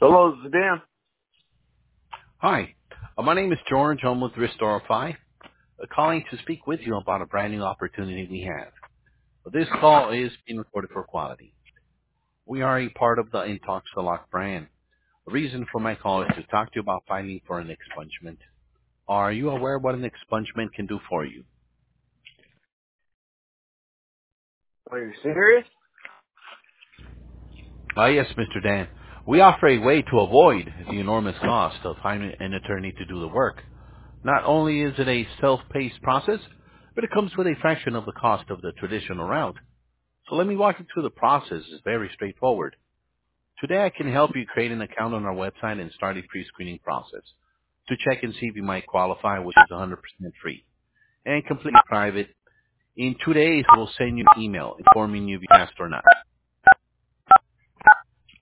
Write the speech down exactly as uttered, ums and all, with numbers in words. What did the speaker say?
Hello, this is Dan. Hi, uh, my name is George. I'm with Restorify, uh, calling to speak with you about a brand new opportunity we have. This call is being recorded for quality. We are a part of the Intoxalock brand. The reason for my call is to talk to you about filing for an expungement. Are you aware what an expungement can do for you? Are you serious? Ah, yes, Mister Dan. We offer a way to avoid the enormous cost of hiring an attorney to do the work. Not only is it a self-paced process, but it comes with a fraction of the cost of the traditional route. So let me walk you through the process. It's very straightforward. Today I can help you create an account on our website and start a pre-screening process to check and see if you might qualify, which is one hundred percent free and completely private. In two days, we'll send you an email informing you if you passed or not.